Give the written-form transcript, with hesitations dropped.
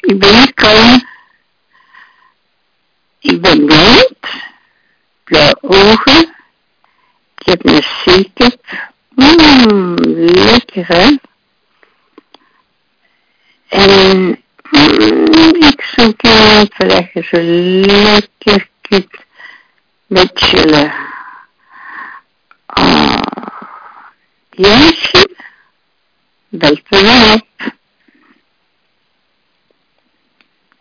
Ik ben niet kalm. Ik ben blind. Blauwe ogen. Ik heb een zeker. Lekker hè. En ik zoek iemand waar je zo lekker kunt met chillen. Ja,